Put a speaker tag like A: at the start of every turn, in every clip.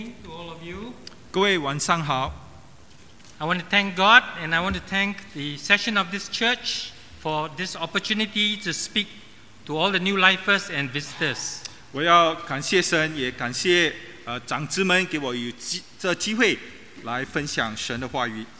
A: To all of you,
B: 各位晚上好，
A: I want to thank God and I want to thank the session of this church for this opportunity to speak to all the new lifers and visitors.
B: 我要感谢神，也感谢长子们给我有这机会来分享神的话语。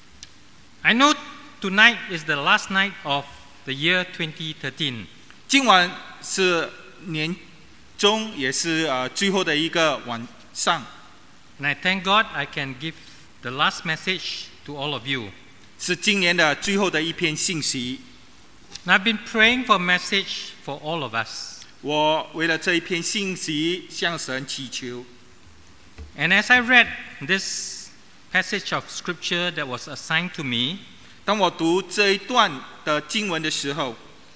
A: I know tonight is the last night of the year 2013.
B: 今晚是年中，也是最后的一个晚上。
A: And I thank God I can give the last message to all of you.
B: 是今年的最后的一篇信息。
A: And I've been praying for a message for all of us.
B: 我为了这一篇信息向神祈求。
A: And as I read this passage of scripture that was assigned to me,
B: 当我读这一段的经文的时候，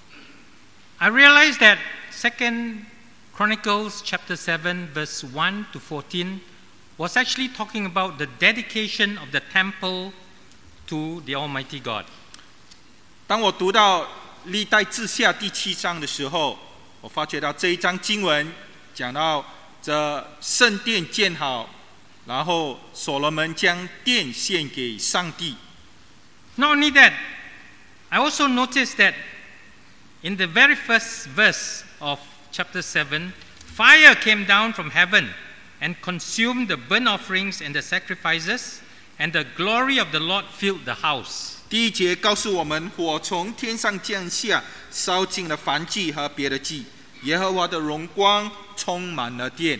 A: I realized that 2 Chronicles chapter 7 verse 1 to 14 was actually talking about the dedication of the temple to the Almighty God.
B: 当我读到历代志下第7章的时候，我发觉到这一章经文讲到这圣殿建好，然后所罗门将殿献给上帝。
A: Not only that, I also noticed that in the very first verse of chapter 7, fire came down from heaven and consumed the burnt offerings and the sacrifices, and the glory of the Lord filled the house.
B: 第一节告诉我们，火从天上降下，烧尽了燔祭和别的祭，耶和华的荣光充满了殿。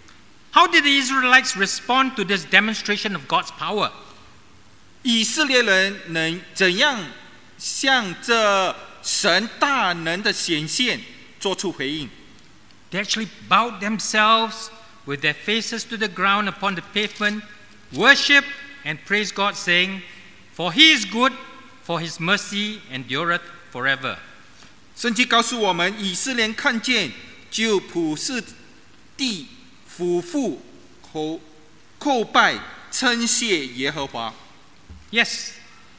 A: How did the Israelites respond to this demonstration of God's power?
B: 以色列人能怎样向这神大能的显现做出回应？
A: They actually bowed themselves with their faces to the ground upon the pavement, worship and praise God, saying, For he is good, for his mercy endureth forever.
B: 圣经告诉我们，以色列人看见就俯视地，俯伏叩拜，称谢耶和华。
A: Yes,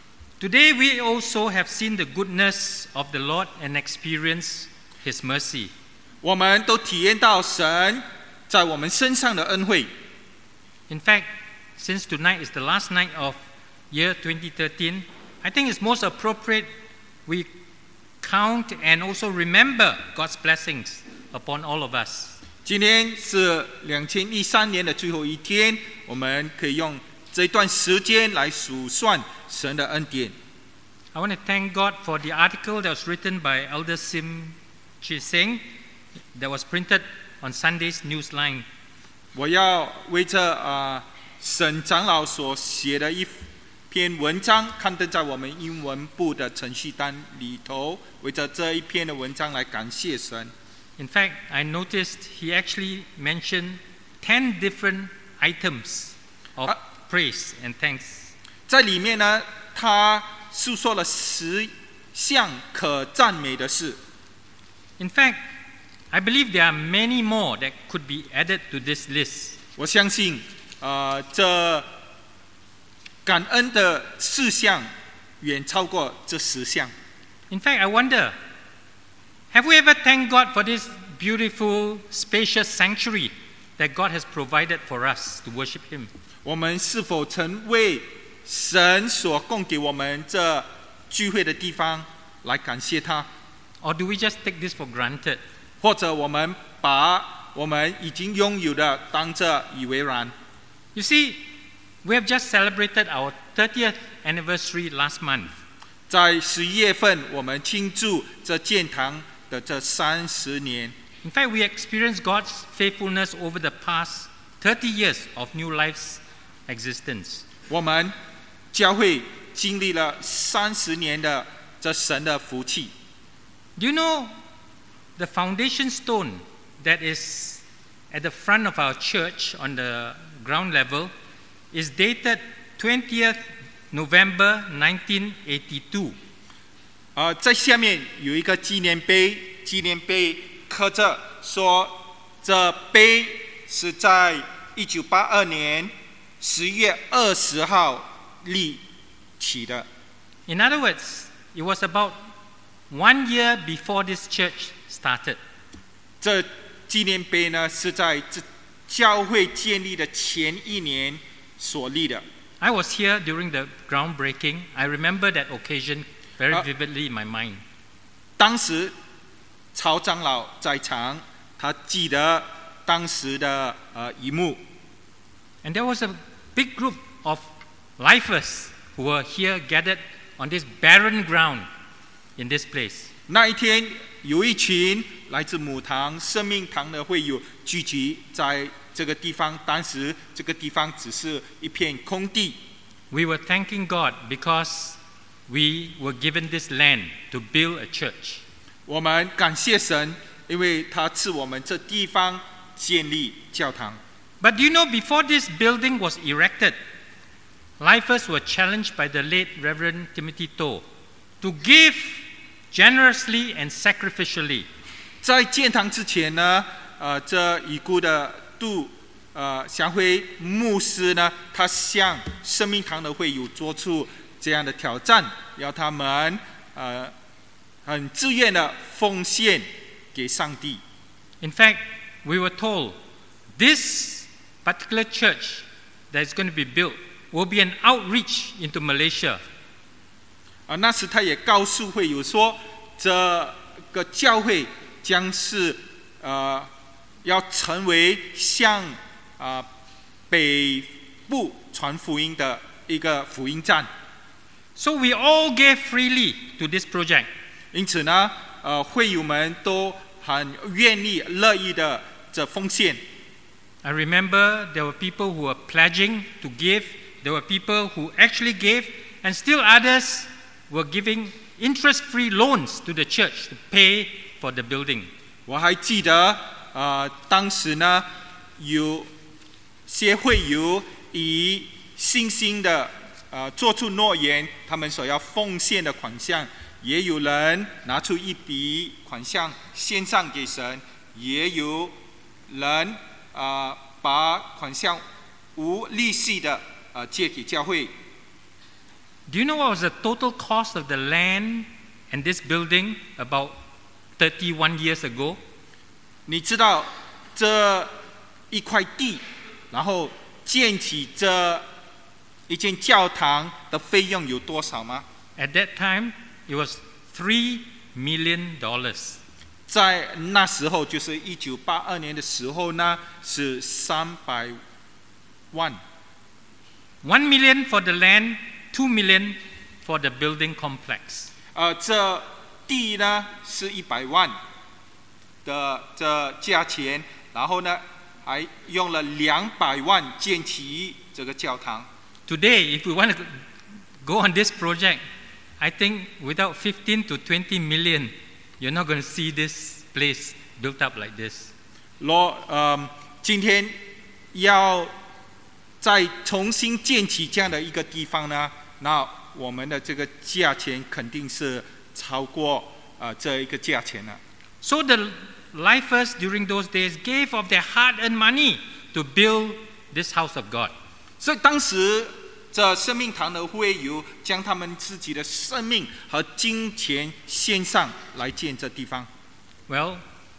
A: today we also have seen the goodness of the Lord and experienced his mercy.
B: 我们都体验到神在我们身上的恩惠。
A: In fact, since tonight is the last night of year 2013, I think it's most appropriate we count and also remember God's blessings upon all of us.
B: 今天是2013年的最后一天，我们可以用这一段时间来数算神的恩典。
A: I want to thank God for the article that was written by Elder Sim Chi Seng that was printed on Sunday's Newsline.
B: 我要为这沈长老所写的一篇文章刊登在我们英文部的程序单里头，为着这一篇的文章来感谢神。
A: In fact, I noticed he actually mentioned 10 different items of praise and thanks.
B: 在里面呢，他述说了10项可赞美的事。
A: In fact, I believe there are many more that could be added to this list.
B: 我相信，这感恩的事项远超过这10项。
A: In fact, I wonder, have we ever thanked God for this beautiful, spacious sanctuary that God has provided for us to worship Him?
B: 我们是否曾为神所供给我们这聚会的地方来感谢他？
A: Or do we just take this for granted?
B: 或者我们把我们已经拥有的当作以为然？
A: You see, we have just celebrated our 30th anniversary last month.
B: 在11月份，我们庆祝这建堂的这30年。
A: In fact, we experienced God's faithfulness over the past 30 years of New Life's existence.
B: 我们教会经历了30年的这神的福气。
A: Do you know the foundation stone that is at the front of our church on the ground level is dated 20th November 1982.
B: 在下面有一个纪念碑，纪念碑刻着说，这碑是在1982年10月20号立起的。
A: In other words, it was about 1 year before this church started.
B: 这纪念碑呢是在教会建立的前一年所立的。
A: I was here during the groundbreaking. I remember that occasion very vividly in my mind.
B: 当时曹长老在场，他记得当时的一幕。
A: And there was a big group of lifers who were here gathered on this barren ground in this place.
B: 那一天，有一群来自母堂、生命堂的会友聚集在这个地方。当时这个地方只是一片空地。
A: We were thanking God because we were given this land to build a church.
B: 我们感谢神，因为他赐我们这地方建立教堂。
A: But do you know, before this building was erected, lifers were challenged by the late Reverend Timothy Toh to give generously and sacrificially.
B: 在建堂之前呢，这已故的祥辉牧师呢，他向生命堂的会友做出这样的挑战，要他们很自愿的奉献给上帝。
A: In fact, we were told this particular church that is going to be built will be an outreach into Malaysia.
B: 那时他也告诉会友说，这个教会将是要成为向北部传福音的一个福音站。
A: So we all gave freely to this project.
B: 因此呢，会友们都很愿意、乐意的这奉献。
A: I remember there were people who were pledging to give. There were people who actually gave, and still others were giving interest-free loans to the church to pay for the building.
B: 我还记得，当时呢，有些会友以信心的做出诺言，他们所要奉献的款项，也有人拿出一笔款项献上给神，也有人把款项无利息的借给教会。
A: Do you know what was the total cost of the land and this building about 31 years ago?
B: 你知道这一块地，然后建起这一间教堂的费用有多少吗？
A: At that time, it was $3 million.
B: 在那时候，就是1982年的时候呢，是300万。
A: 1 million for the land, 2 million for the building complex.
B: 这地呢是100万的这价钱，然后呢还用了200万建起这个教堂。
A: Today, if we want to go on this project, I think without 15 to 20 million, you're not going to see this place built up like this.
B: 今天要再重新建起这样的一个地方呢，那我们的这个价钱肯定是超过这一个价钱了。
A: So the lifers during those days gave of their hard-earned money to build this house of God.
B: 所以当时这生命堂的会友将他们自己的生命和金钱献上来建这地方。
A: Well,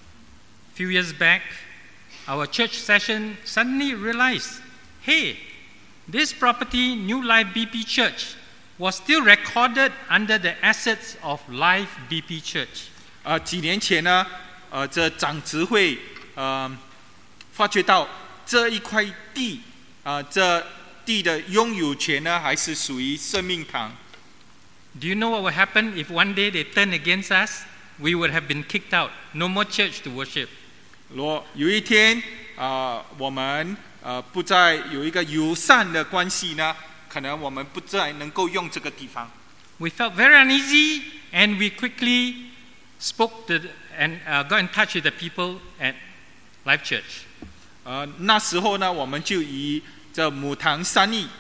A: a few years back, our church session suddenly realized, hey, this property, New Life BP Church, was still recorded under the assets of Life BP Church.
B: 几年前呢，这长执会发觉到这一块地，这地的拥有权呢，还是属于生命堂。
A: Do you know what would happen if one day they turn against us? We would have been kicked out. No more church to worship.
B: 若有一天我们不再有一个友善的关系呢，可能我们不再能够用这个地方。
A: We felt very uneasy, and we quickly spoke to and got in touch with the people at Life Church.
B: 那时候呢，我们就以这母堂商议。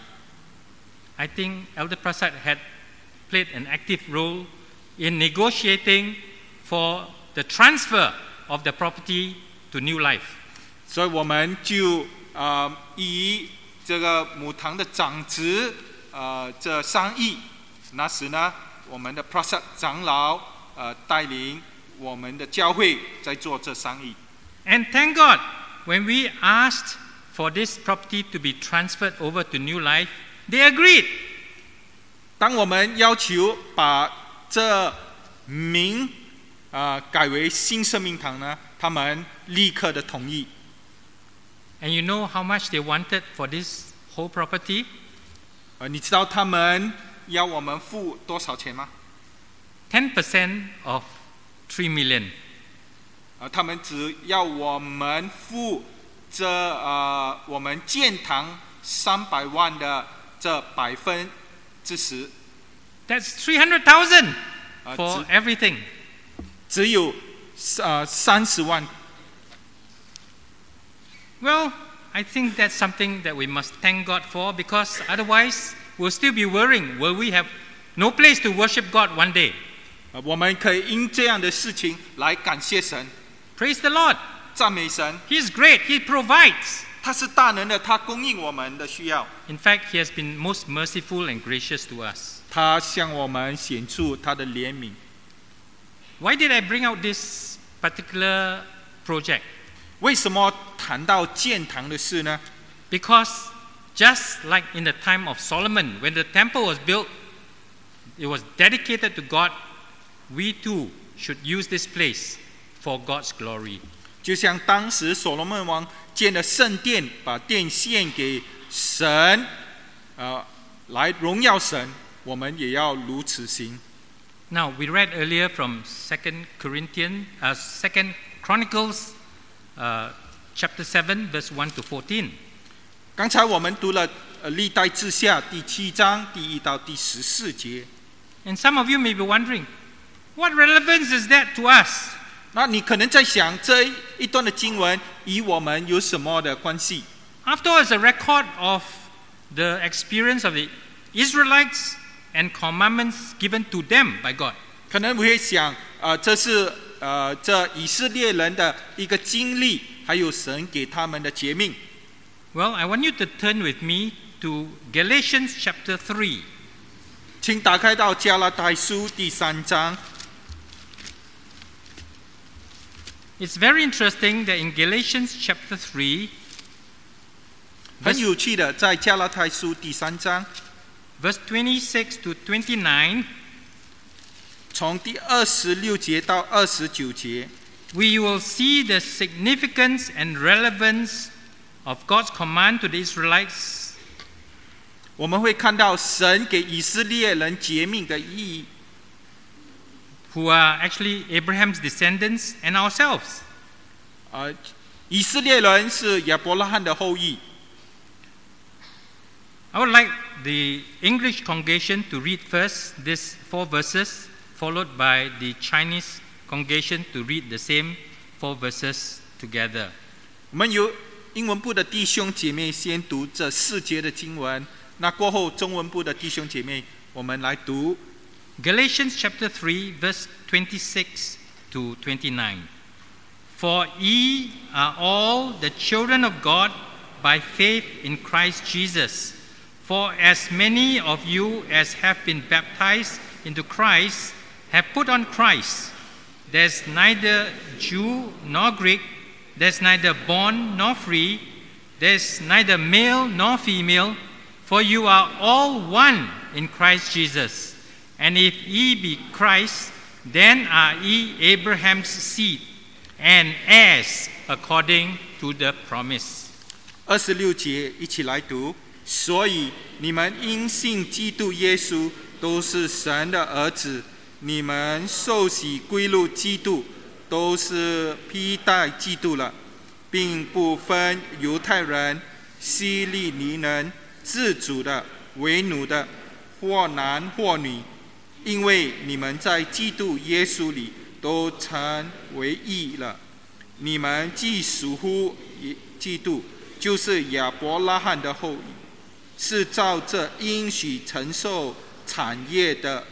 A: I think Elder Prasad had played an active role in negotiating for the transfer of the property to New Life.
B: 所以我们就以这个母堂的长子这商议。那时呢，我们的 Prasad 长老带领我们的教会在做这商议。
A: And thank God, when we asked for this property to be transferred over to New Life, they agreed.
B: 当我们要求把这名改为新生命堂呢，他们立刻的同意。
A: And you know how much they wanted for this whole property?
B: 你知道他们要我们付多少钱吗？
A: 10% of 3 million.
B: 他们只要我们付我们建堂300万的这10%。
A: That's 300,000 for everything.
B: 只有30万。
A: Well, I think that's something that we must thank God for, because otherwise we'll still be worrying, will we have no place to worship God one day?
B: 我们可以因这样的事情来感谢神，
A: Praise the Lord.
B: 赞美神。
A: He is great. He provides.
B: 他是大能的，他供应我们的需要。
A: In fact, He has been most merciful and gracious to us.
B: 他向我们显出他的怜悯。
A: Why did I bring out this particular project?
B: 为什么谈到建堂的事呢？
A: Because just like in the time of Solomon, when the temple was built, it was dedicated to God, we too should use this place for God's glory.
B: 就像当时所罗门王建了圣殿，把殿献给神，来荣耀神，我们也要如此行。
A: Now, we read earlier from 2 Chronicles chapter 7, verse 1 to 14.
B: 刚才我们读了历代志下第7章第1到第14节。
A: And some of you may be wondering, what relevance is that to us?
B: 那你可能在想，这一段的经文与我们有什么的关系？
A: After all, it's a record of the experience of the Israelites and commandments given to them by God.
B: 可能会想，这是这以色列人的一个经历，还有神给他们的诫命。
A: Well, I want you to turn with me to Galatians chapter 3.
B: 请打开到加拉太书第3章。
A: It's very interesting that in Galatians chapter 3,
B: 很有趣的，在加拉太书第3章，
A: verse 26 to 29,
B: 从第26节到29节，
A: we will see the significance and relevance of God's command to the Israelites,
B: 我们会看到神给以色列人诫命的意义。
A: who are actually Abraham's descendants and ourselves.
B: 以色列人是亚伯拉罕的后裔。
A: I would like the English congregation to read first these 4 verses, followed by the Chinese congregation to read the same 4 verses together.
B: 我们由英文部的弟兄姐妹先读这4节的经文，那过后中文部的弟兄姐妹，我们来读
A: Galatians chapter 3, verse 26 to 29. For ye are all the children of God by faith in Christ Jesus. For as many of you as have been baptized into Christ have put on Christ. There's neither Jew nor Greek, there's neither bond nor free, there's neither male nor female, for you are all one in Christ Jesus. And if ye be Christ, then are ye Abraham's seed, and heirs according to the promise.
B: 26节，一起来读。所以你们因信基督耶稣，都是神的儿子；你们受洗归入基督，都是披戴基督了，并不分犹太人、希利尼人、自主的、为奴的，或男或女。因为你们在基督耶稣里都成为义了。你们既属乎基督，就是亚伯拉罕的后裔，是照这应许承受产业的。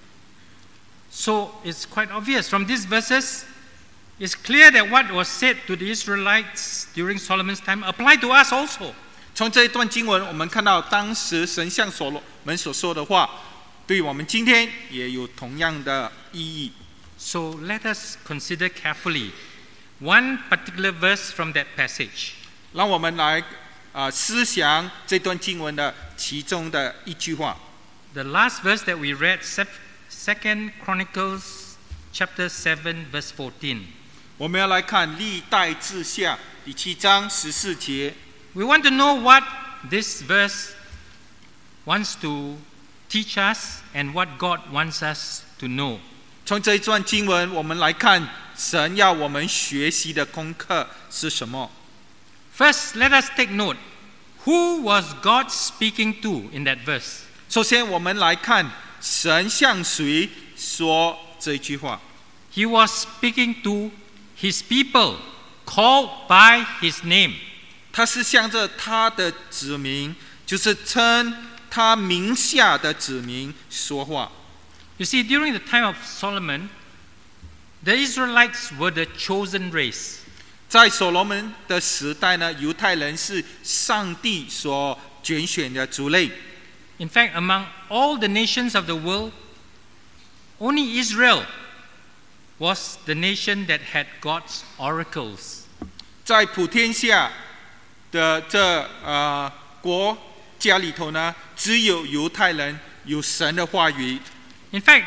A: So it's quite obvious from these verses, it's clear that what was said to the Israelites during Solomon's time applied to us also.
B: 从这一段经文，我们看到当时神向所罗门所说的话，对我们今天也有同样的意义。
A: So let us consider carefully one particular verse from that passage.
B: 让我们来思想这段经文的其中的一句话。
A: The last verse that we read, 2 Chronicles chapter 7, verse 14.
B: 我们要来看历代志下第7章14节。
A: We want to know what this verse wants to teach us and what God wants us to know.
B: 从这一段经文，我们来看神要我们学习的功课是什么。
A: First, let us take note. Who was God speaking to in that verse?
B: 首先，我们来看神向谁说这一句话。
A: He was speaking to his people, called by his name.
B: 他是向着他的子民，就是称他名下的子民说话。
A: You see, during the time of Solomon, the Israelites were the chosen race.
B: 在所罗门的时代呢，犹太人是上帝所拣选的族类。
A: In fact, among all the nations of the world, only Israel was the nation that had God's oracles.
B: 在普天下的国家里头呢，只有犹太人有神的话语。
A: In fact,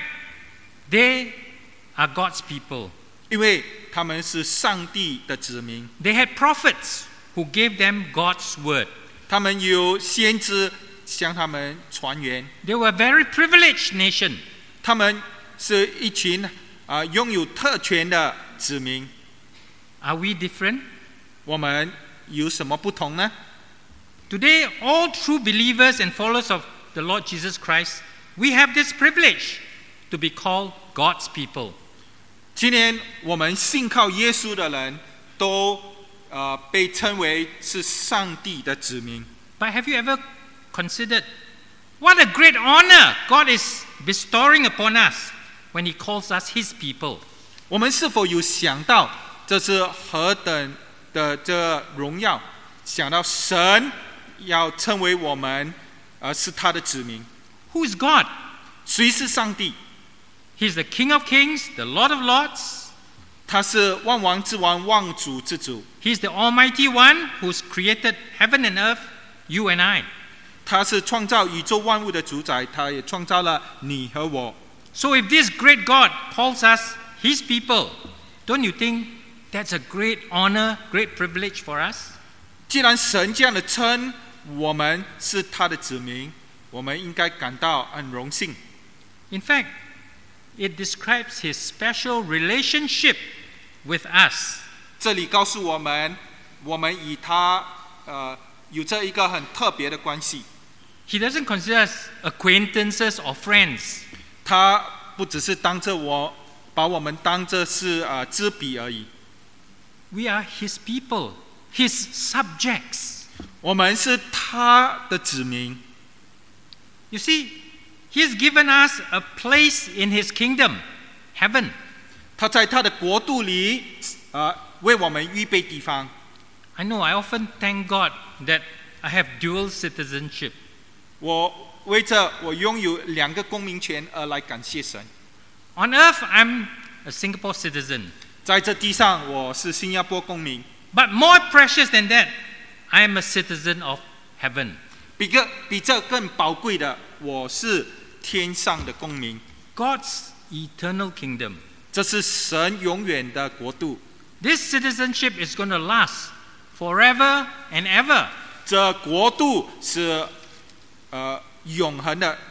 A: they are God's people.
B: 因为他们是上帝的子民。
A: They had prophets who gave them God's word.
B: 他们有先知向他们传言。
A: They were a very privileged nation.
B: 他们是一群拥有特权的子民。
A: Are we different?
B: 我们有什么不同呢？
A: Today, all true believers and followers of the Lord Jesus Christ, we have this privilege to be called God's people.
B: 今年我们信靠耶稣的人都被称为是上帝的子民。
A: But have you ever considered what a great honor God is bestowing upon us when He calls us His people?
B: 我们是否有想到这是何等的这荣耀？想到神要称为我们是他的子民。
A: Who is God?
B: 谁是上帝？
A: He's the King of Kings, the Lord of Lords.
B: 他是万王之王，万主之主。
A: He's the Almighty One who's created heaven and earth, you and I.
B: 他是创造宇宙万物的主宰，他也创造了你和我。
A: So if this great God calls us His people, don't you think that's a great honor, great privilege for us?
B: 既然神这样的称我们是他的子民，我们应该感到很荣幸。
A: In fact, it describes His special relationship with us.
B: 这里告诉我们，我们与他有着一个很特别的关系。
A: He doesn't consider us acquaintances or friends.
B: 他不只是把我们当作是知彼而已。
A: We are His people, His subjects.
B: 我们是他的子民。
A: You see, He has given us a place in His kingdom, heaven.
B: 他在他的国度里为我们预备地方。
A: I know, I often thank God that I have dual citizenship.
B: 我为着我拥有2个公民权而来感谢神。
A: On earth, I'm a Singapore citizen.
B: 在这地上，我是新加坡公民。
A: But more precious than that, I am a citizen of heaven.
B: 比这更宝贵的，我是天上的公民。
A: God's eternal kingdom.
B: 这是神永远的国度。
A: This citizenship is going to last forever and ever.
B: 这国度是永恒的。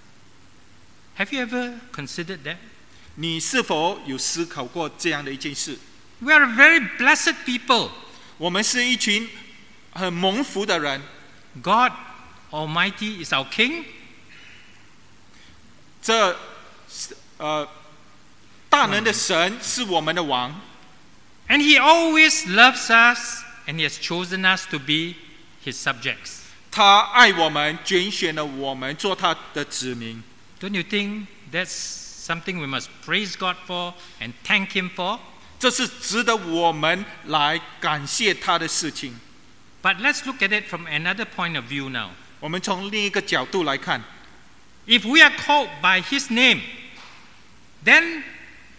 A: Have you ever considered that?
B: 你是否有思考过这样的一件事？
A: We are a very blessed people.
B: 我们是一群很蒙福的人。
A: God Almighty is our King.
B: 这大能的神是我们的王。
A: And He always loves us and He has chosen us to be His subjects.
B: 他爱我们，拣选了我们做他的子民。
A: Don't you think that's something we must praise God for and thank Him for?
B: 这是值得我们来感谢他的事情。
A: But let's look at it from another point of view now.
B: 我们从另一个角度来看，
A: If we are called by His name, then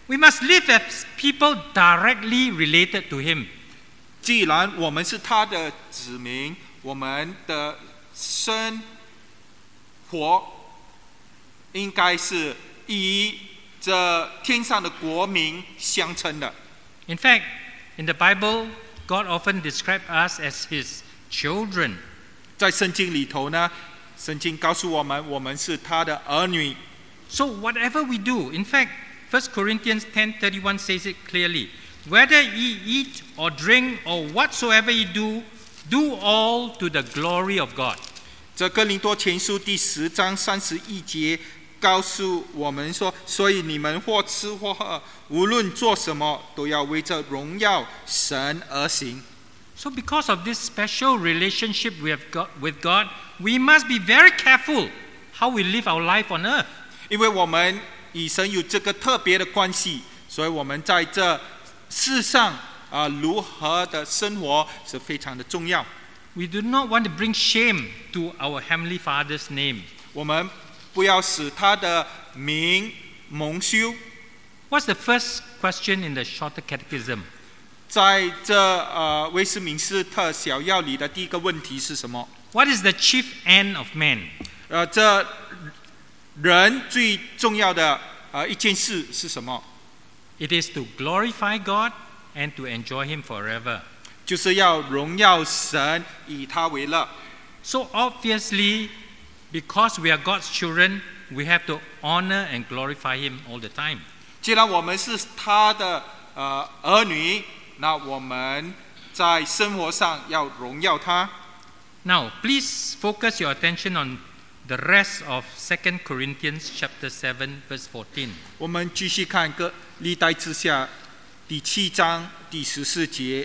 A: We must live as people directly related to Him.
B: 既然我们是他的子民，我们的生活应该是以这天上的国民相称的。
A: In fact, in the Bible, God often describes us as His children.
B: 在圣经里头呢，圣经告诉我们，我们是他的儿女。
A: So whatever we do, in fact, 1 Corinthians 10:31 says it clearly. Whether ye eat or drink or whatsoever ye do, do all to the glory of God.
B: 这哥林多前书第10章31节告诉我们说，所以你们或吃或喝，无论做什么，都要为着荣耀神而行。
A: So because of this special relationship we have got with God, we must be very careful how we live our life on earth.
B: 因为我们与神有这个特别的关系，所以我们在这世上如何的生活是非常的重要。
A: We do not want to bring shame to our Heavenly Father's name.
B: 我们不要使他的名蒙羞。
A: What's the first question in the Shorter Catechism?
B: 在这威斯敏斯特小要里的第一个问题是什么？
A: What is the chief end of man?
B: 这人最重要的一件事是什么？
A: It is to glorify God and to enjoy Him forever.
B: 就是要荣耀神，以他为乐。
A: So obviously, because we are God's children, we have to honor and glorify Him all the time.
B: 既然我们是他的儿女，那我们在生活上要荣耀他。
A: Now, please focus your attention on the rest of 2 Corinthians chapter 7, verse 14.
B: 我们继续看历代志下第7章第14节。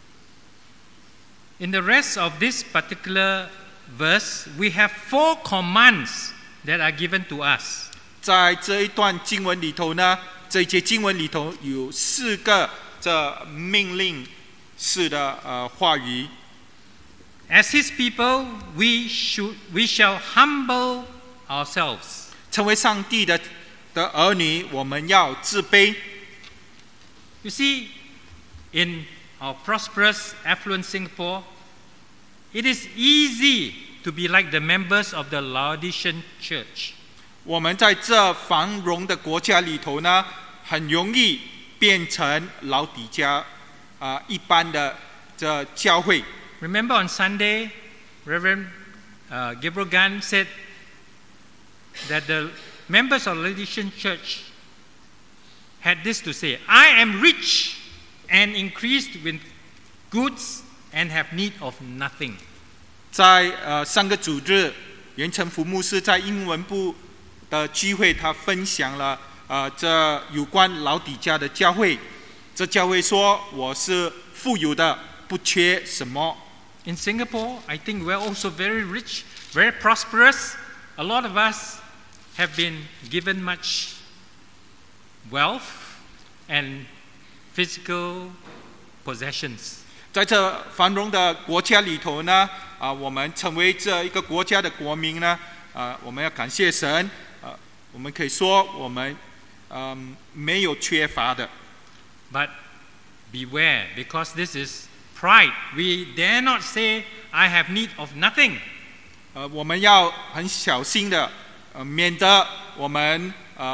A: In the rest of this particular verse, we have 4 commands that are given to us.
B: 在这一段经文里头呢，这一节经文里头有4个这命令式的话语。
A: As His people, we shall humble ourselves.
B: 成为上帝的儿女，我们要自卑。
A: You see, in our prosperous, affluent Singapore, it is easy to be like the members of the Laodicean church.
B: 我们在这繁荣的国家里头呢，很容易变成老底家一般的这教会。
A: Remember on Sunday, Reverend Gabriel Gunn said that the members of the Laodicean church had this to say: I am rich and increased with goods and have need of nothing.
B: 在上个主日，袁成福牧师在英文部的聚会，他分享了这有关老底家的教会。这教会说：“我是富有的，不缺什么。”
A: In Singapore, I think we're also very rich, very prosperous. A lot of us have been given much wealth and physical possessions.
B: 在这繁荣的国家里头呢，我们成为这一个国家的国民呢，我们要感谢神，我们可以说我们没有缺乏的。
A: But beware, because this is pride. We dare not say, I have need of nothing.
B: 我们要很小心的，免得我们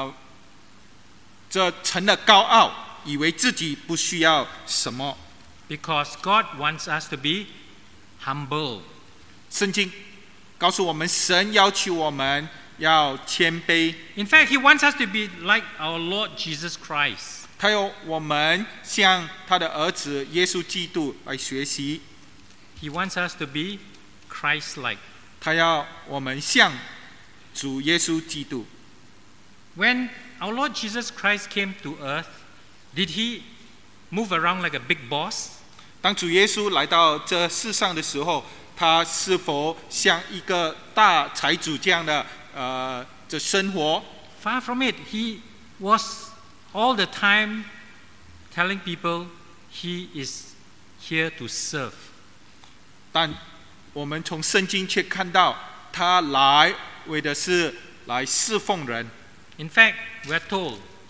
B: 这成了高傲，以为自己不需要什么。
A: Because God wants us to be humble.
B: 圣经告诉我们，神要求我们要谦卑。
A: In fact, He wants us to be like our Lord Jesus Christ.
B: 他要我们向他的儿子耶稣基督来学习。
A: He wants us to be Christ-like.
B: 他要我们像主耶稣基督。
A: When our Lord Jesus Christ came to earth, did He move around like a big boss?
B: 当主耶稣来到这世上的时候，他是否像一个大财主这样的这生活？
A: Far from it. He was all the time telling people He is here to serve.
B: 但我们从圣经却看到，他来为的是来侍奉人。
A: In fact, we're told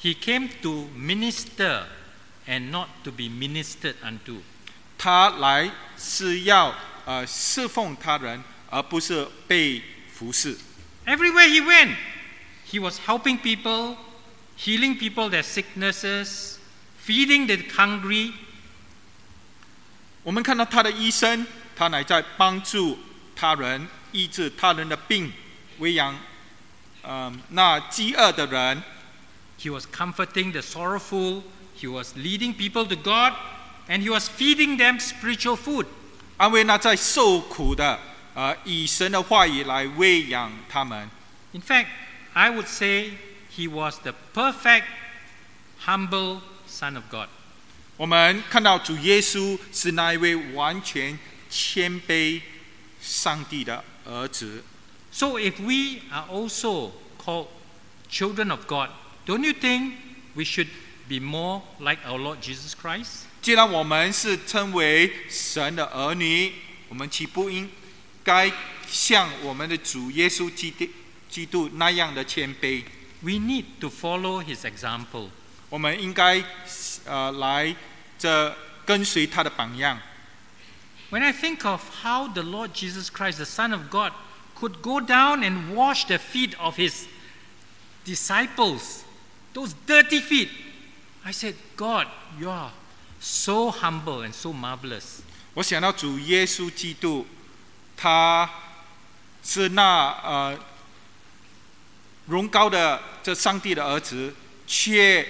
A: He came to minister and not to be ministered unto.
B: 他来是要侍奉他人，而不是被服侍。
A: Everywhere he went, he was helping people, healing people their sicknesses, feeding the hungry.
B: 我们看到他的医生，他乃在帮助他人，医治他人的病，喂养那饥饿的人。
A: He was comforting the sorrowful, he was leading people to God, and he was feeding them spiritual food.
B: 安慰那在受苦的，以神的话语来喂养他们。
A: In fact, I would say he was the perfect, humble Son of God.
B: 我们看到主耶稣是那一位完全谦卑上帝的儿子。
A: So if we are also called children of God, don't you think we should be more like our Lord Jesus Christ?
B: 既然我们是称为神的儿女，我们岂不应该像我们的主耶稣基督那样的谦卑？
A: We need to follow his example.
B: 我们应该来跟随他的榜样。
A: When I think of how the Lord Jesus Christ, the Son of God, could go down and wash the feet of his disciples, those dirty feet, I said, God, you are so humble and so marvelous.
B: 我想到主耶稣基督，他是那荣高的这上帝的儿子，却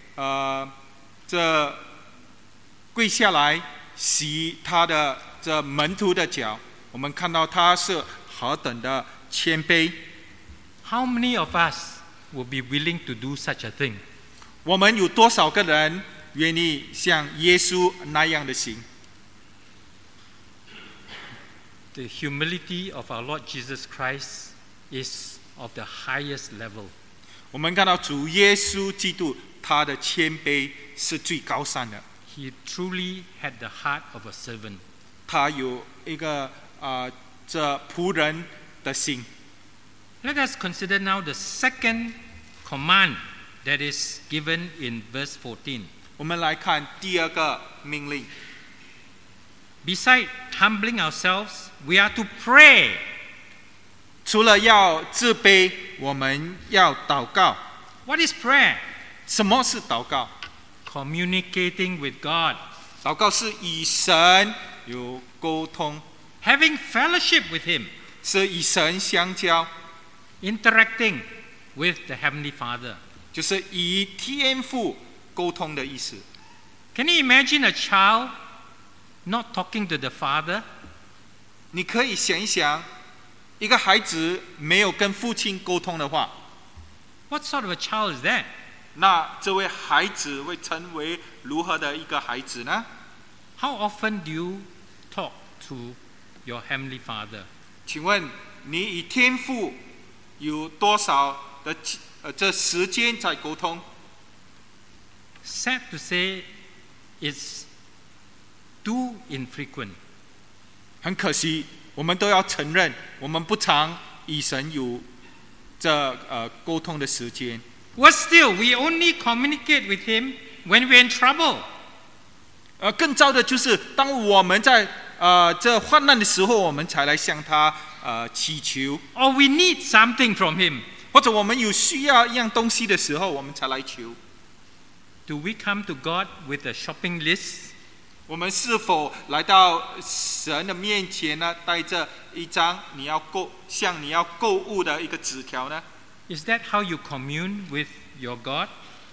B: 这跪下来洗他的这门徒的脚。我们看到他是何等的谦卑。
A: How many of us will be willing to do such a thing?
B: 我们有多少个人愿意像耶稣那样的行？
A: The humility of our Lord Jesus Christ is of the highest level.
B: 我们看到主耶稣基督，他的谦卑是最高尚的。
A: He truly had the heart of a servant.
B: 他有一个这仆人的心。
A: Let us consider now the second command that is given in verse 14.
B: 我们来看第二个命令。
A: Beside humbling ourselves, we are to pray.
B: 除了要自卑，我们要祷告。
A: What is prayer?
B: 什么是祷告？
A: Communicating with God,
B: 祷告是与神有沟通，
A: having fellowship with Him,
B: 是与神相交，
A: interacting with the Heavenly Father.
B: 就是与天父沟通的意思。
A: Can you imagine a child not talking to the father?
B: 你可以想一想，一个孩子没有跟父亲沟通的话，
A: What sort of a child is that?
B: 那这位孩子会成为如何的一个孩子呢？
A: How often do you talk to your Heavenly Father?
B: 请问你与天父有多少的这时间在沟通？
A: Sad to say, it's too infrequent.
B: 很可惜，我们都要承认，我们不常与神有沟通的时间。
A: Worse still, we only communicate with Him when we're in trouble.
B: 更糟的就是，当我们在这患难的时候，我们才来向他祈求，
A: Or we need something from Him.
B: 或者我们有需要一样东西的时候，我们才来求。
A: Do we come to God with a shopping list?
B: 我们是否来到神的面前呢？带着一张你要购物的一个纸条呢？
A: Is that how you commune with your God?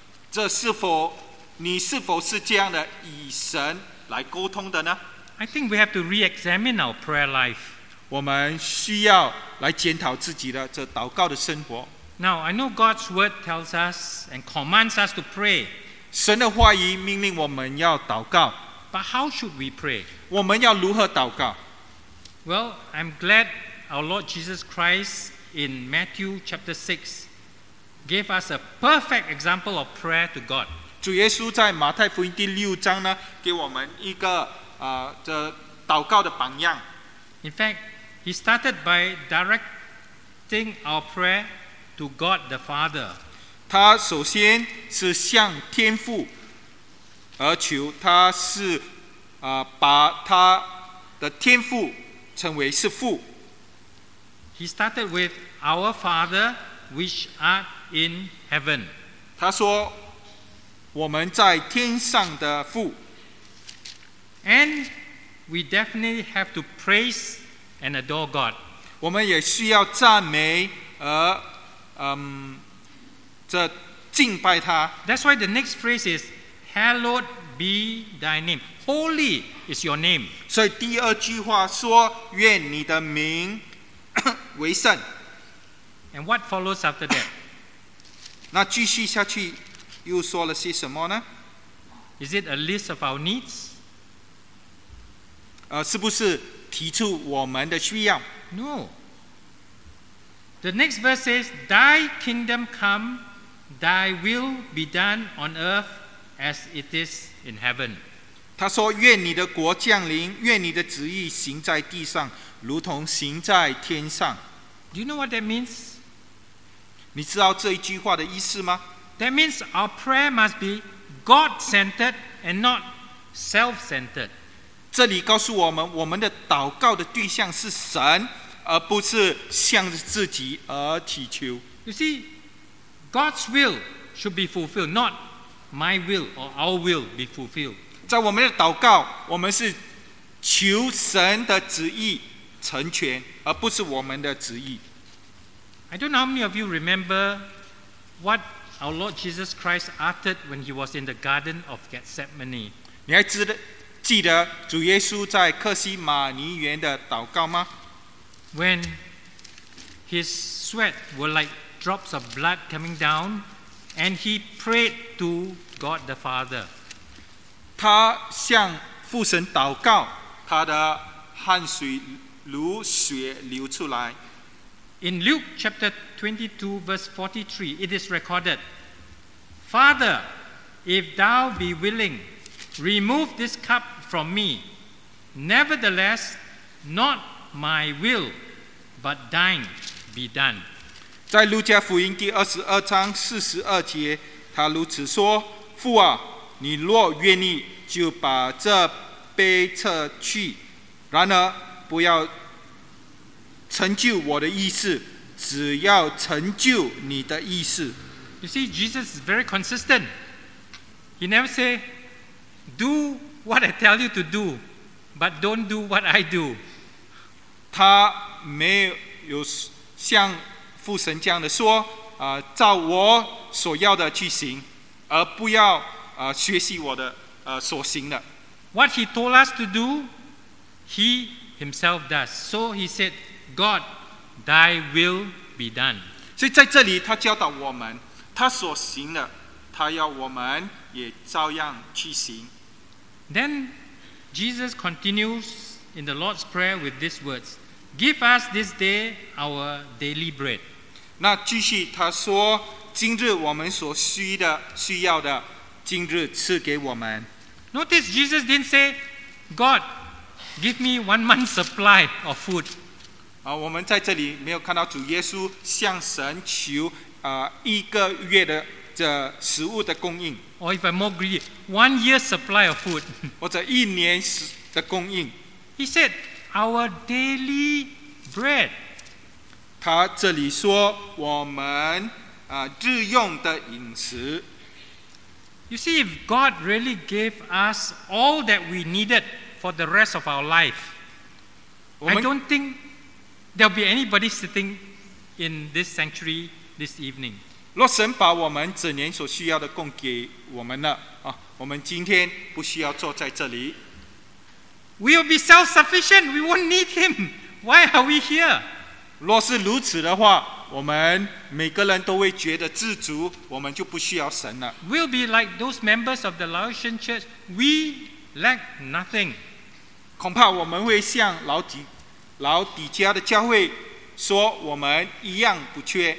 B: 你是否是这样的与神来沟通的呢？
A: I think we have to re-examine our prayer life.
B: 我们需要来检讨自己的这祷告的生活。
A: Now, I know God's Word tells us and commands us to pray.
B: 神的话语命令我们要祷告，
A: But how should we pray?
B: 我们要如何祷告？
A: Well, I'm glad our Lord Jesus Christ in Matthew chapter 6 gave us a perfect example of prayer to God.
B: 主耶稣在马太福音第6章呢，给我们一个这祷告的榜样。
A: In fact, He started by directing our prayer to God the Father.
B: 他首先是向天父而求，他是把他的天父称为是父。
A: He started with our Father which art in heaven.
B: 他说我们在天上的父。
A: And we definitely have to praise and adore God.
B: 我们也需要赞美这敬拜他。
A: That's why the next phrase is, Hallowed be thy name. Holy is your name.
B: 所以第二句话说：愿你的名为圣。
A: And what follows after that?
B: 那继续下去又说了些什么呢？
A: Is it a list of our needs?
B: 是不是提出我们的需要？
A: No. The next verse says, Thy kingdom come, thy will be done on earth as it is in heaven.
B: 他说：愿你的国降临，愿你的旨意行在地上，如同行在天上。
A: Do you know what that means?
B: 你知道这一句话的意思吗？
A: That means our prayer must be God-centered and not self-centered.
B: 这里告诉我们，我们的祷告的对象是神，而不是向着自己而祈求。
A: You see, God's will should be fulfilled, not my will or our will be fulfilled.
B: 在我们的祷告，我们是求神的旨意成全，而不是我们的旨意。
A: I don't know how many of you remember what our Lord Jesus Christ uttered when he was in the Garden of Gethsemane.
B: 你还记得主耶稣在客西马尼园的祷告吗？
A: When his sweat were like drops of blood coming down, and he prayed to God the Father.
B: 他向父神祷告，他的汗水如血流出来。
A: In Luke chapter 22 verse 43, it is recorded, Father, if thou be willing, remove this cup from me. Nevertheless, not my will, but thine be done.
B: 在路加福音第22章42节，他如此说：父啊，你若愿意，就把这杯撤去。然而，不要成就我的意思，只要成就你的意思。
A: You see, Jesus is very consistent. He never say, do what I tell you to do, but don't do what I do.
B: 他没有像父神这样的说，照我所要的去行，而不要学习我的所行的。
A: What he told us to do, he himself does. So he said, God, thy will be done.
B: 所以在这里，他教导我们，他所行的，他要我们也照样去行。
A: Then Jesus continues in the Lord's Prayer with these words, Give us this day our daily bread.
B: 那继续他说：今日我们所需要的，今日赐给我们。
A: Notice Jesus didn't say, God, give me 1 month's supply of food.
B: 我们在这里没有看到主耶稣向神求1个月的这食物的供应，
A: Or if I'm more greedy, 1 year's supply of food.
B: 或者1年的供应。
A: He said, our daily bread.
B: 他这里说我们日用的饮食。
A: You see, if God really gave us all that we needed for the rest of our life,
B: 我
A: I
B: 们
A: don't think there'll be anybody sitting in this sanctuary this evening.
B: 若神把我们整年所需要的供给我们了我们今天不需要坐在这里。
A: We'll be self-sufficient. We won't need Him. Why are we here?
B: 若是如此的话，我们每个人都会觉得知足，我们就不需要神了。
A: We'll be like those members of the Laodicean church. We lack nothing.
B: 恐怕我们会像老底家的教会说，我们一样不缺。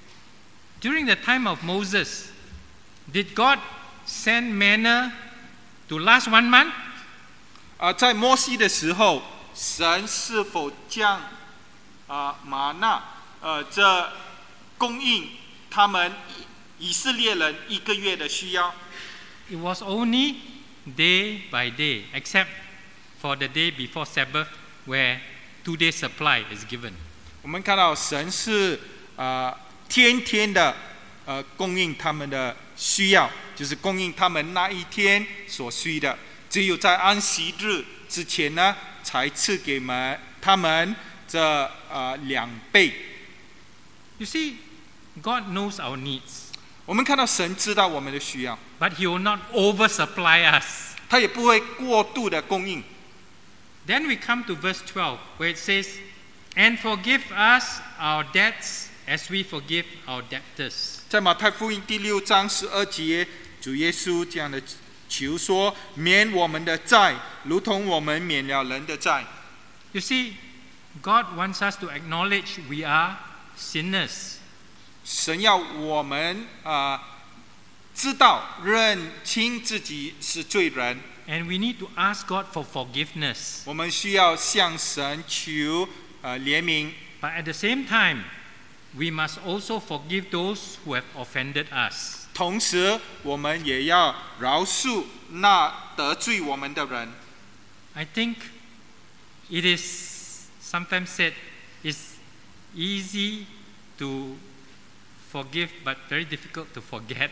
A: During the time of Moses, did God send manna to last 1 month?
B: 在摩西的时候，神是否将玛纳这供应他们以色列人1个月的需要。
A: It was only day by day, except for the day before Sabbath, where 2 days supply is given.
B: 我们看到神是天天的供应他们的需要，就是供应他们那一天所需的。只有在安息日之前呢，才赐给他们这2倍。
A: You see, God knows our needs,
B: 我们看到神知道我们的需要，
A: but He will not oversupply us.
B: 他也不会过度的供应。
A: Then we come to verse 12, where it says, "And forgive us our debts as we forgive our debtors."
B: 在马太福音第6章12节，主耶稣这样的求说：免我们的债，如同我们免了人的债。
A: You see, God wants us to acknowledge we are sinners.
B: 神要我们知道认清自己是罪人，
A: And we need to ask God for forgiveness.
B: 我们需要向神求怜悯。
A: But at the same time, we must also forgive those who have offended us.
B: 同时，我们也要饶恕那得罪我们的人。
A: I think it is sometimes said it's easy to forgive, but very difficult to forget.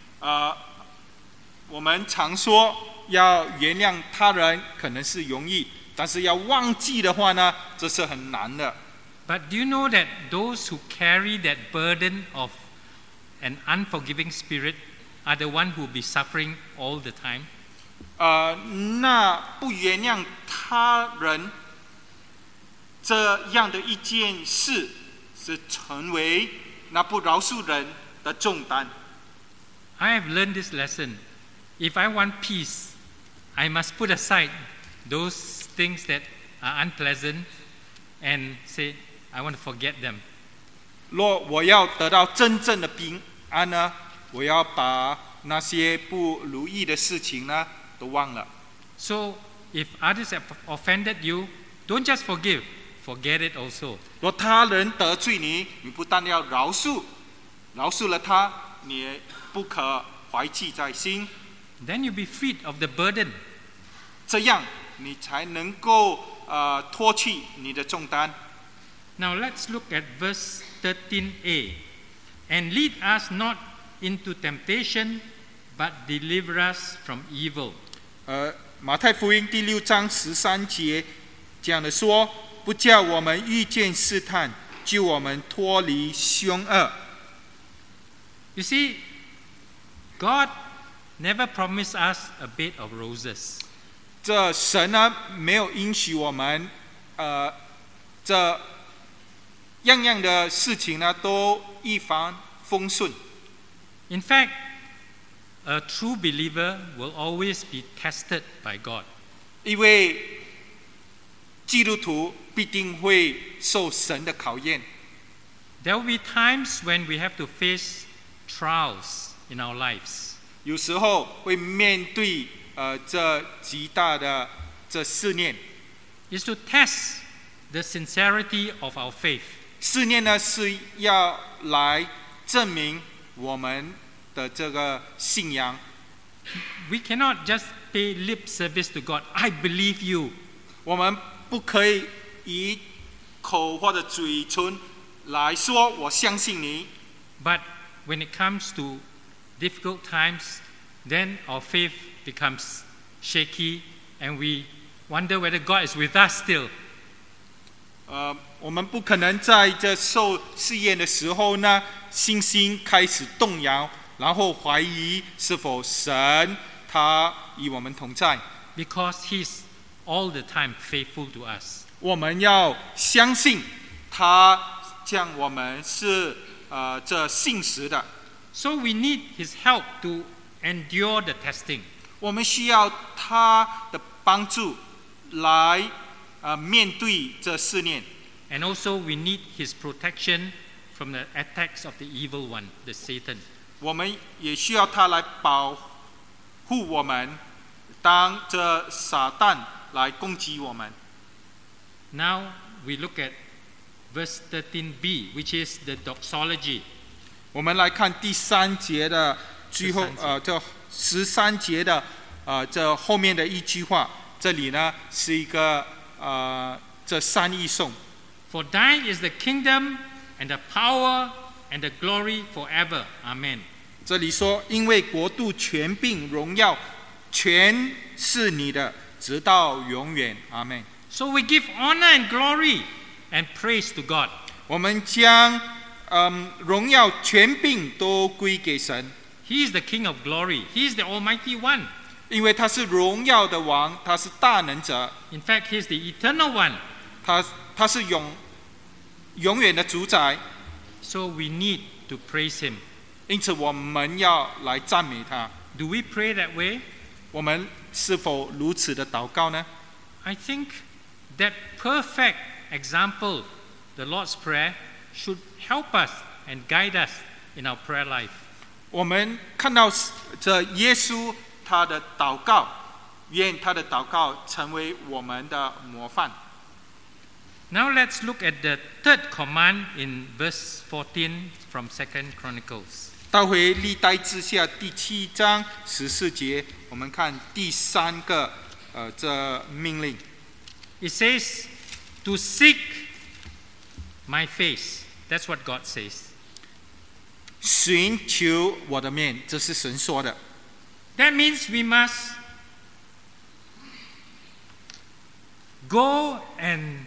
B: 我们常说要原谅他人，可能是容易，但是要忘记的话呢，这是很难的。
A: But do you know that those who carry that burden of an unforgiving spirit are the one who will be suffering all the time?
B: 那不原谅他人这样的一件事，是成为那不饶恕人的重担。
A: I have learned this lesson. If I want peace, I must put aside those things that are unpleasant and say, I want to forget them.
B: 若我要得到真正的平安呢，我要把那些不如意的事情呢都忘了。
A: So, if others have offended you, don't just forgive, forget it also.
B: 若他人得罪你，你不但要饶恕，饶恕了他，你也不可怀记在心。
A: Then you'll be freed of the burden.
B: 这样你才能够脱去你的重担。
A: Now let's look at verse 13a. And lead us not into temptation, but deliver us from evil.
B: 马太福音第6章13节这样的说：不叫我们遇见试探，救我们脱离凶恶。
A: You see, God never promised us a bed of roses.
B: 这神呢没有允许我们这样样的事情呢都一帆风顺。
A: In fact, a true believer will always be tested by God.
B: 因为基督徒必定会受神的考验。
A: There will be times when we have to face trials in our lives.
B: 有时候会面对这极大的这试炼。
A: It's to test the sincerity of our faith.
B: 试炼呢是要来证明我们的这个信仰。
A: We cannot just pay lip service to God. I believe you.
B: 我们不可以以口或者嘴唇来说我相信你。
A: But when it comes to difficult times, then our faith becomes shaky and we wonder whether God is with us still.
B: 我们不可能在这受试验的时候呢，信心开始动摇，然后怀疑是否神他与我们同在。
A: Because He's all the time faithful to us.
B: 我们要相信他将我们是这信实的。
A: So we need His help to endure the testing.
B: 我们需要他的帮助来面对这试炼。
A: And also we need His protection from the attacks of the evil one, the Satan.
B: 我们也需要他来保护我们，当这撒旦来攻击我们。
A: Now we look at verse 13b, which is the doxology.
B: 我们来看第3节的最后这13节的这后面的一句话，这里呢是一个这3义颂。
A: For thine is the kingdom and the power and the glory forever. Amen.
B: 这里说，因为国度、权柄、荣耀，全是你的，直到永远。阿们。
A: So we give honor and glory and praise to God.
B: 我们将荣耀、权柄都归给神。
A: He is the King of glory. He is the Almighty One.
B: 因为他是荣耀的王，他是大能者。
A: In fact, He is the Eternal One.
B: 他是永远的主宰。
A: So we need to praise Him.
B: 因此，我们要来赞美他。
A: Do we pray that way?
B: 我们是否如此的祷告呢？
A: I think that perfect example, the Lord's Prayer, should help us and guide us in our prayer life.
B: 我们看到这耶稣他的祷告，愿他的祷告成为我们的模范。
A: Now let's look at the third command in verse 14 from 2 Chronicles.
B: 倒回历代志下第7章14节，我们看第3个这命令。
A: It says, to seek my face. That's what God says.
B: 寻求我的面，这是神说的。
A: That means we must go and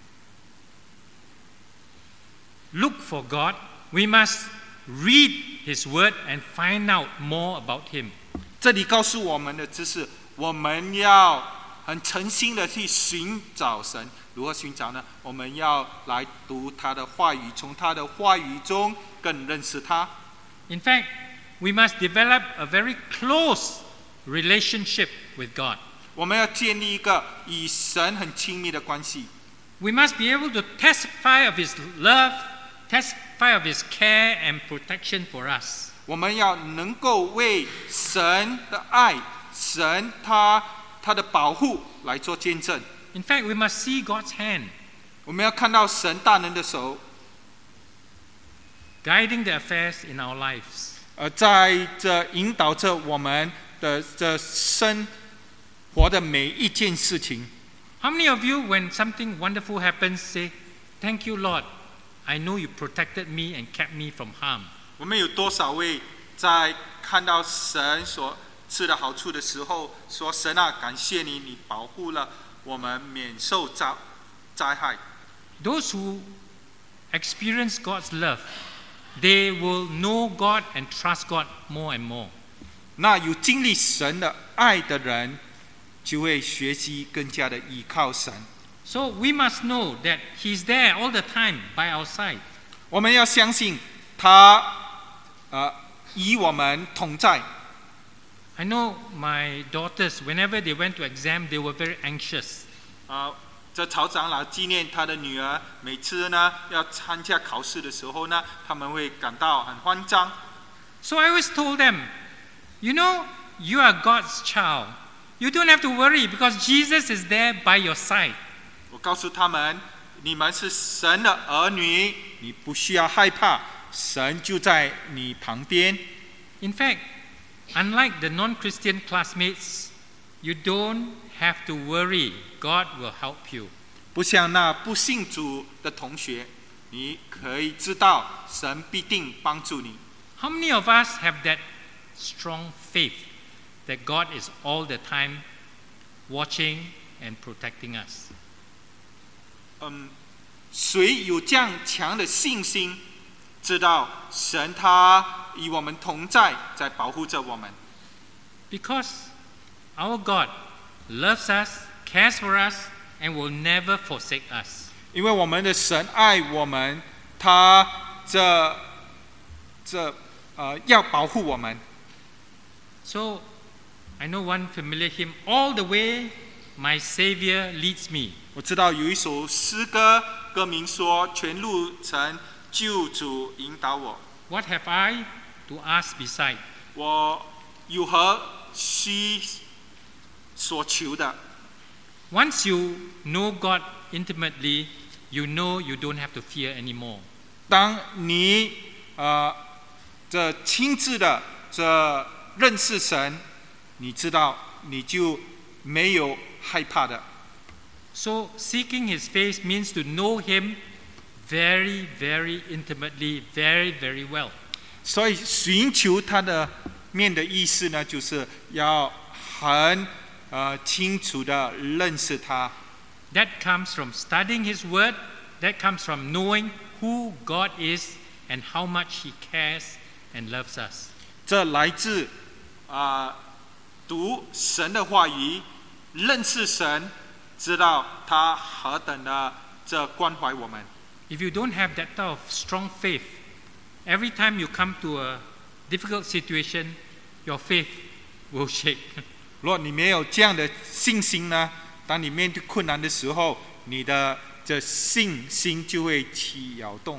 A: look for God. We must read His Word and find out more about Him.
B: 这里告诉我们的知识，我们要很诚心的去寻找神。如何寻找呢？我们要来读他的话语，从他的话语中更认识他。
A: In fact, we must develop a very close relationship with God.
B: 我们要建立一个与神很亲密的关系。
A: We must be able to testify of His love, testify of His care and protection for us.
B: 我们要能够为神的爱、神他的保护来做见证。
A: In fact, we must see God's hand
B: 我们要看到神大能的手，
A: guiding the affairs in our lives.
B: 在这引导着我们的这生活的每一件事情。
A: How many of you, when something wonderful happens, say, "Thank you, Lord. I know you protected me and kept me from harm."
B: 我们有多少位在看到神所赐的好处的时候，说：“神啊，感谢你，你保护了我们免受灾害。”
A: Those who experience God's love, they will know God and trust God more and more.
B: 那有经历神的爱的人，就会学习更加的依靠神。
A: So we must know that He's there all the time by our side.
B: 我们要相信他，与我们同在。
A: I know my daughters, whenever they went to exam, they were very anxious.
B: 这曹长老纪念他的女儿，每次呢要参加考试的时候呢，他们会感到很慌张。
A: So I always told them, you know, you are God's child. You don't have to worry because Jesus is there by your side.
B: 我告诉他们，你们是神的儿女，你不需要害怕，神就在你旁边。
A: In fact, unlike the non-Christian classmates, you don't have to worry. God will help you.
B: 不像那不信主的同学，你可以知道神必定帮助你。
A: How many of us have that strong faith that God is all the time watching and protecting us?
B: 谁有这样强的信心，知道神他与我们同在，在保护着我们。
A: Because our God loves us, cares for us, and will never forsake us.
B: 因为我们的神爱我们，他要保护我们。
A: So, I know one familiar hymn, "All the way my Savior leads me."
B: 我知道有一首诗歌，歌名说：“全路程救主引导我。”
A: What have I to ask beside?
B: 我有何需所求的？
A: Once you know God intimately, you know you don't have to fear anymore.
B: 当你这亲自的这认识神，你知道你就没有害怕的。
A: So seeking His face means to know Him very, very intimately, very, very well.
B: 所以寻求他的面的意思呢，就是要很清楚的认识他。
A: That comes from studying His Word. That comes from knowing who God is and how much He cares and loves us.
B: 这来自读神的话语，认识神，知道他何等的这关怀我们。
A: If you don't have that type of strong faith, every time you come to a difficult situation, your faith will shake.
B: 如果你没有这样的信心呢，当你面对困难的时候，你的这信心就会起摇动。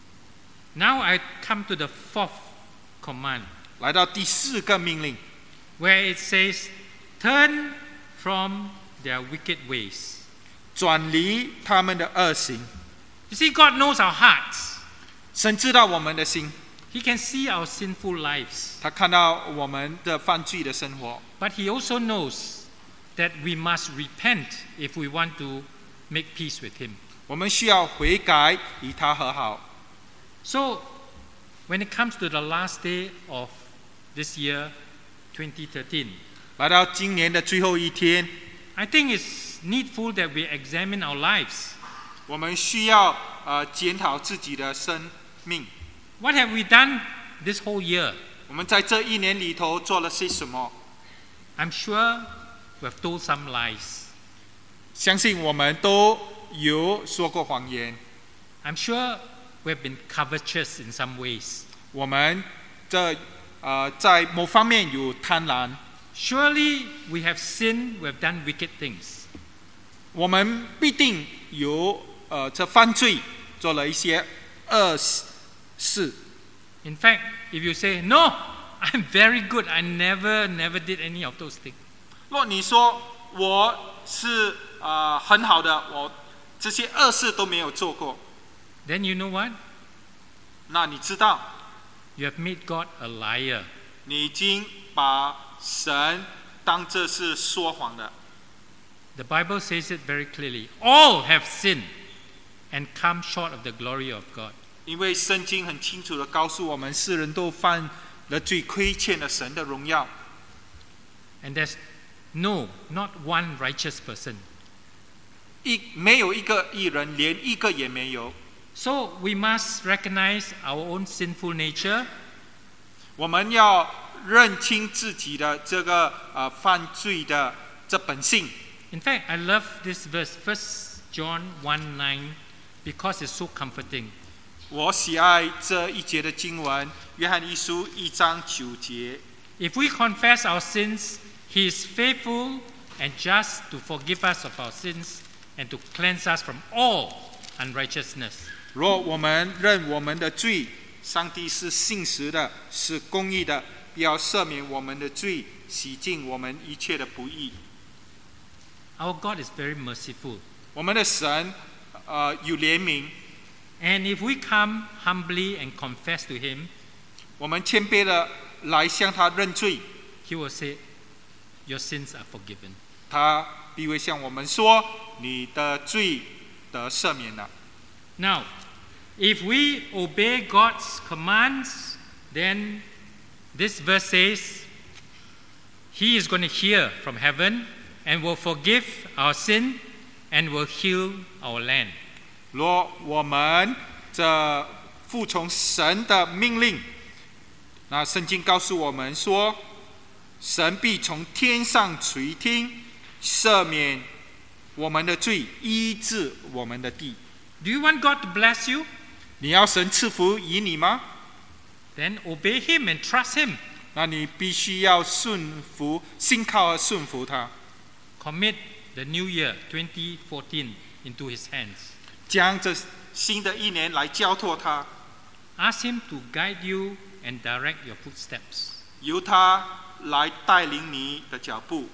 A: Now I come to the fourth command,
B: 来到第4个命令，
A: where it says, "Turn from their wicked ways."
B: 转离他们的恶行。
A: You see, God knows our hearts.
B: 神知道我们的心，
A: He can see our sinful lives.
B: 他看到我们的犯罪的生活，
A: But He also knows that we must repent if we want to make peace with Him.
B: 我们需要悔改，与他和好。
A: So, when it comes to the last day of this year, 2013,
B: 来到今年的最后一天，
A: I think it's needful that we examine our lives.
B: 我们需要检讨自己的生命。
A: What have we done this whole year?
B: 我们在这一年里头做了些什么？
A: I'm sure we have told some lies.
B: 相信我们都有说过谎言。
A: I'm sure we have been covetous in some ways.
B: 我们在某方面有贪婪，
A: Surely we have sinned, we have done wicked things.
B: 我们必定有这犯罪，做了一些恶事。
A: In fact, if you say, "No, I'm very good, I never did any of those things,"
B: 若你说我是很好的，我这些恶事都没有做过，
A: then you know what?
B: 那你知道，
A: You have made God a liar.
B: 你已经把神当这是说谎的。
A: The Bible says it very clearly. All have sinned and come short of the glory of God.
B: 因为圣经很清楚的告诉我们，世人都犯了罪，亏欠了神的荣耀。
A: And there's not one righteous person.
B: 没有一个义人，连一个也没有。
A: So we must recognize our own sinful nature.
B: 我们要认清自己的这个犯罪的这本性。
A: In fact, I love this verse, 1 John 1:9, because it's so comforting.
B: 我喜爱这一节的经文，约翰一书1章9节。
A: If we confess our sins, He is faithful and just to forgive us of our sins and to cleanse us from all unrighteousness.
B: 若我们认我们的罪，上帝是信实的，是公义的，必要赦免我们的罪，洗净我们一切的不义。
A: Our God is very merciful.
B: 我们的神有怜悯，
A: And if we come humbly and confess to Him,
B: 我们谦卑的来向他认罪，
A: He will say, "Your sins are forgiven."
B: 他必会向我们说：“你的罪得赦免了。”
A: Now, if we obey God's commands, then this verse says, He is going to hear from heaven and will forgive our sin and will heal our land.
B: 若我们这服从神的命令，那圣经告诉我们说，神必从天上垂听，赦免我们的罪，医治我们的地。
A: Do you want God to bless you?
B: 你要神赐福于你吗？
A: Then obey Him and trust Him.
B: 那你必须要顺服，信靠和顺服他，
A: Commit the new year 2014 into His hands.
B: 将这新的一年来交托他，
A: Ask Him to guide you and direct your footsteps.
B: 由他来带领你的脚步。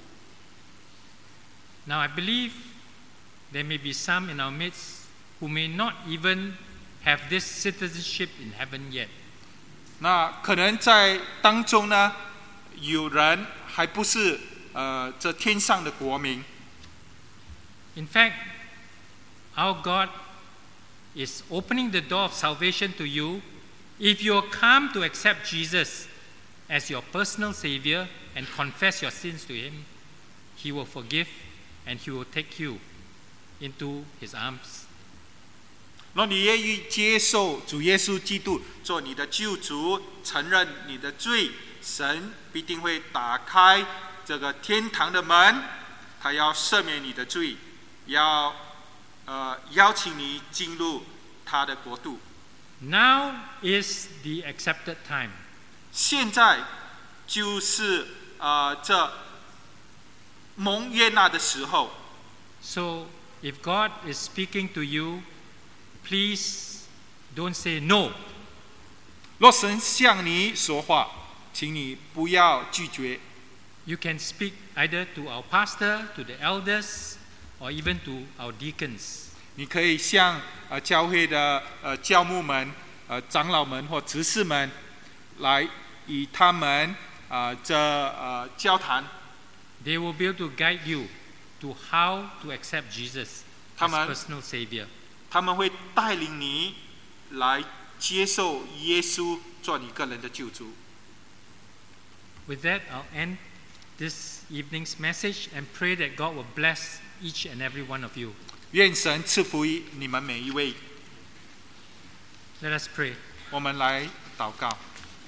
A: Now I believe there may be some in our midst who may not even have this citizenship in heaven yet.
B: 那可能在当中呢，有人还不是这天上的国民。
A: In fact, our God is opening the door of salvation to you. If you come to accept Jesus as your personal Savior and confess your sins to Him, He will forgive and He will take you into His arms.
B: 若你愿意接受主耶稣基督做你的救主，承认你的罪，神必定会打开这个天堂的门，他要赦免你的罪，要邀请你进入他的国度。
A: Now is the accepted time.
B: 现在就是这蒙悦纳的时候。
A: So if God is speaking to you, please don't say no.
B: 若神向你说话，请你不要拒绝。
A: You can speak either to our pastor, to the elders, or even to our deacons.
B: 你可以向教会的教牧们、长老们或执事们来与他们交谈。
A: They will be able to guide you to how to accept Jesus as personal Savior.
B: 他们会带领你来接受耶稣做你个人的救主。
A: With that, I'll end this evening's message and pray that God will bless each and every one of you.
B: 愿神赐福于你们每一位。
A: Let us pray.
B: 我们来祷告。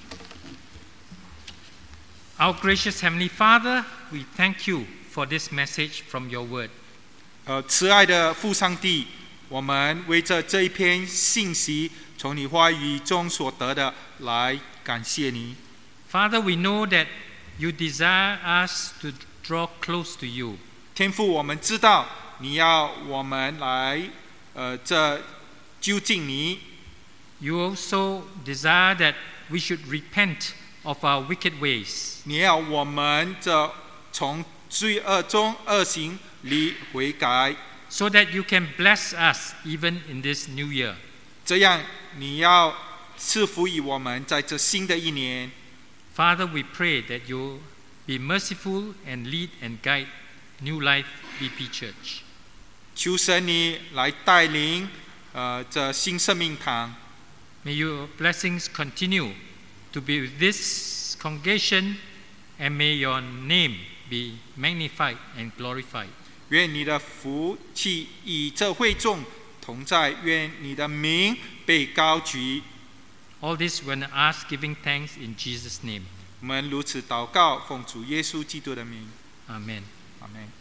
A: Our gracious Heavenly Father, we thank you for this message from your word.
B: 慈爱的父上帝，我们为这一篇信息从你话语中所得的来感谢你。
A: Father, we know that you desire us to draw close to you.
B: 天父，我们知道你要我们来这究竟你。
A: You also desire that we should repent of our wicked ways.
B: 你要我们这从罪恶中恶行里悔改，
A: so that you can bless us even in this new year.
B: 这样你要赐福于我们在这新的一年。
A: Father, we pray that you be merciful and lead and guide New Life BP Church.
B: 求神你来带领这新生命堂。
A: May your blessings continue to be with this congregation, and may your name be magnified and glorified.
B: 愿你的福气与这会众同在，愿你的名被高举。
A: All this when I ask, giving thanks in Jesus' name.
B: 我们如此祷告，奉主耶稣基督的名。
A: Amen.
B: 阿们。